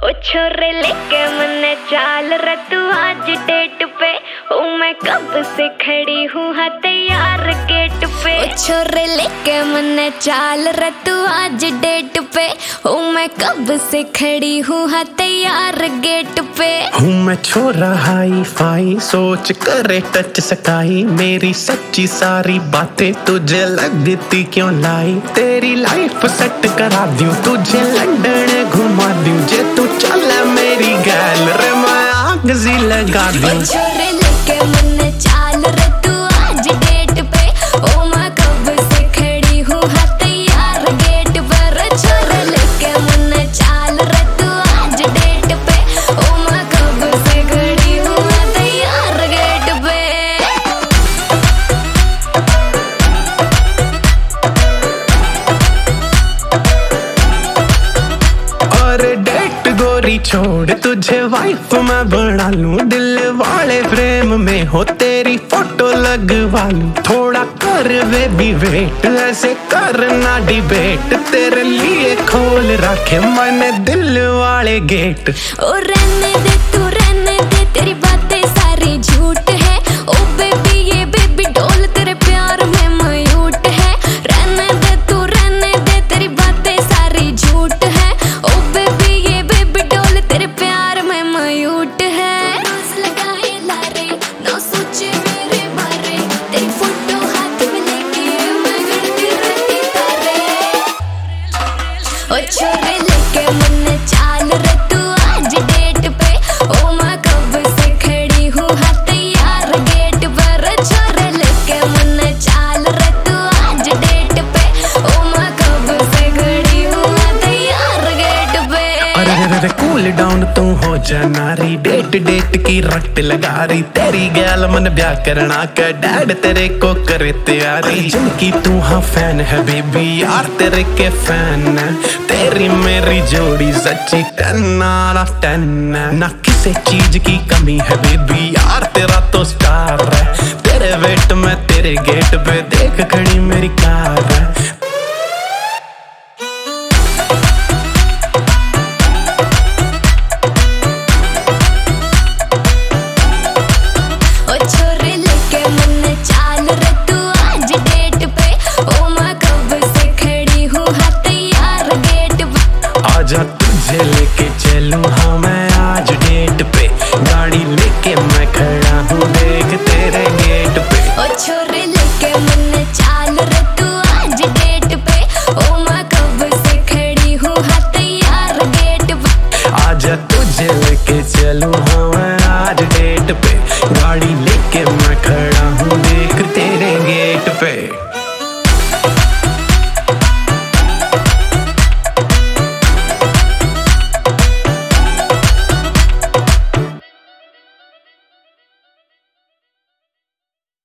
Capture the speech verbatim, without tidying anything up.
ओ छोरे लेके मने चाल रे तू आज डेट पे। ओ मैं कब से खड़ी हूँ हाँ तैयार गेट पे। ओ छोरे लेके मने चाल रे तू आज डेट पे। ओ मैं कब से खड़ी हूँ हाँ तैयार गेट पे। हूँ मैं छोरा हाई फाई सोच करे टच सकाई। मेरी सच्ची सारी बातें तुझे लगती क्यों लाई। तेरी लाइफ सेट करा दूं तुझे लंदन घुमा दूं। जे तू चले मेरी गैल रे मैं आग सी लगा दूं। छोरे लेके मने चाल रे तू आज डेट पे। ओ मैं कब से खड़ी हूँ हाँ तैयार गेट पर। छोरे लेके मने चाल रे तू आज डेट पे। ओ मैं कब से खड़ी हूँ हाँ तैयार गेट पे। और डेट गोरी छोड़ तुझे वाइफ मैं बना लूं। दिल वाले फ्रेम में हो तेरी फोटो लगवा लूं। थोड़ा कर वे भी वेट ऐसे करना डिबेट। तेरे लिए खोल रखे मैंने दिल वाले गेट। ओ रहने दे तू रहने दे तेरी बातें सारी झूठ है। ओ बेबी ये बेबी डॉल तेरे प्यार में म्यूट है। रहने दे तू रहने दे तेरी बातें सारी झूठ है। ओ बेबी ये बेबी डॉल तेरे प्यार में म्यूट है। रोज लगाए लारे ना सोचे मेरे बारे। तेरी फोटो हाथ में लेके मैं गड़ती रहती तारे। ओ छोरे लेके मने चाल रे तू आज डेट पे। ओ मैं कब से खड़ी हूँ हाँ तैयार गेट पर। छोरे लेके मने चाल रे तू आज डेट पे। ओ मैं कब से खड़ी हूँ हाँ तैयार गेट पे। अरे रे रे कूल डाउन तू हो जनारी। डेट डेट की रट लगा रही। तेरी गैल मन ब्याह करना का डैड तेरे को करे तैयारी। जिनकी तू हाँ फैन है बेबी यार तेरे के फैन है। तेरी मेरी जोड़ी सच्ची टेन आउट ऑफ टेन है। ना किसी चीज की कमी है बेबी यार तेरा तो स्टार है। तेरे वेट में तेरे गेट पे दे